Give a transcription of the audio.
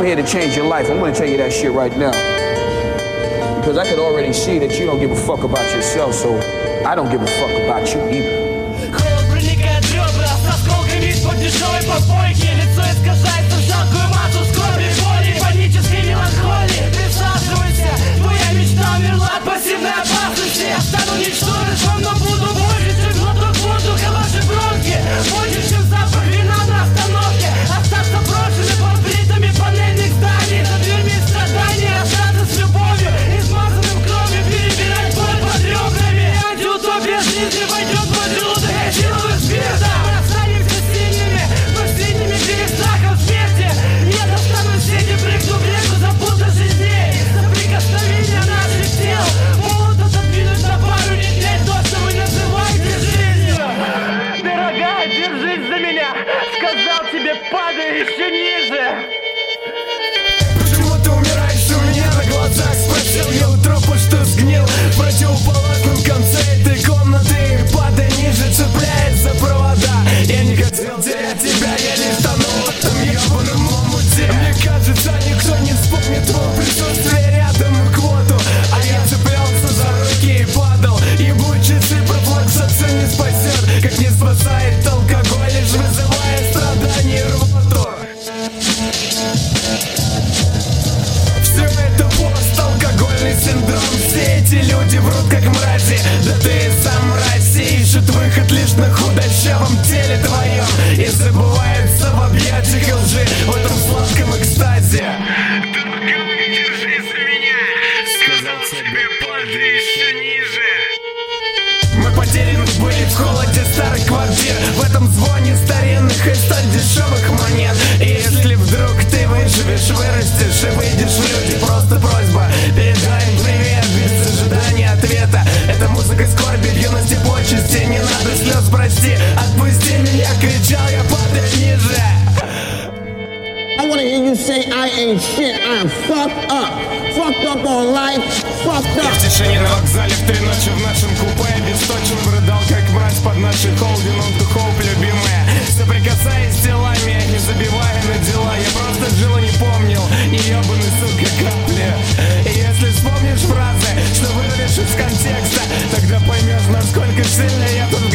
here to change your life. I'm gonna tell you that shit right now. Because I could already see that you don't give a fuck about yourself, so I don't give a fuck about you either. Холод проникает в ребра с осколками из-под дешевой попойки. Лицо искажается в жалкую массу скорби, боли, панической меланхолии. Присаживайся, твоя мечта умерла от пассивной опасности. Я стану ничтожеством, но буду больше, чем глоток воздуха, ваши бронхи. Больше, чем запах вина на остановке. Остаться брошены под плитами панельных зданий. За дверьми страданий остаться с любовью, измазанным кровью, перебирать боль под ребрами. Антиутопия жизни войдет в мой желудок, я делаю спирта. Мы останемся сильными, но сильными перед страхом смерти. Я достану сети, прыгну в реку, запутавшись в ней. За прикосновение наших тел могут отодвинуть на пару недель то, что вы называете жизнью. Дорогая, держись за меня. Сказал тебе, падай еще ниже. Почему ты умираешь у меня на глазах? Спросил я у трупа, что сгнил в противоположном конце этой комнаты. Падай ниже, цепляясь за провода. Я не хотел терять тебя, я лишь тонул в этом ебаном омуте. Мне кажется, никто не вспомнит твое присутствие рядом и квоту. А я цеплялся за руки и падал. Ебучий ципрофлоксацин не спасет, как не спасает алкоголь, лишь вызывая страдания и рвоту. Все это пост-алкогольный синдром. Все эти люди врут как мрази. Да ты и сам мразь, ищут выход лишь на худощавом теле твоем и забываются в объятиях лжи в этом сладком экстазе. Дорогая, держись за меня. Сказал тебе, падай еще ниже. Мы потеряны были в холоде старых квартир, в этом звоне старинных и столь дешевых монет. И если вдруг ты выживешь, вырастешь и выйдешь в люди, просто просьба, передай им привет без ожидания ответа. Это музыка скорби, в юности почести, не надо слез, прости, отпусти меня, кричал я, падай ниже. I wanna hear you say I ain't shit, I'm fucked up. Fucked up on life, fucked Я up. в тишине на вокзале в 3 ночи в нашем купе бесточно рыдал, как мразь под нашей холдинг on to hope, любимая. Соприкасаясь телами, не забивая на дела, я просто жил и не помнил, не ебаный, сука, капли. И если вспомнишь фразы, что вырвешь из контекста, тогда поймешь, насколько сильно я тут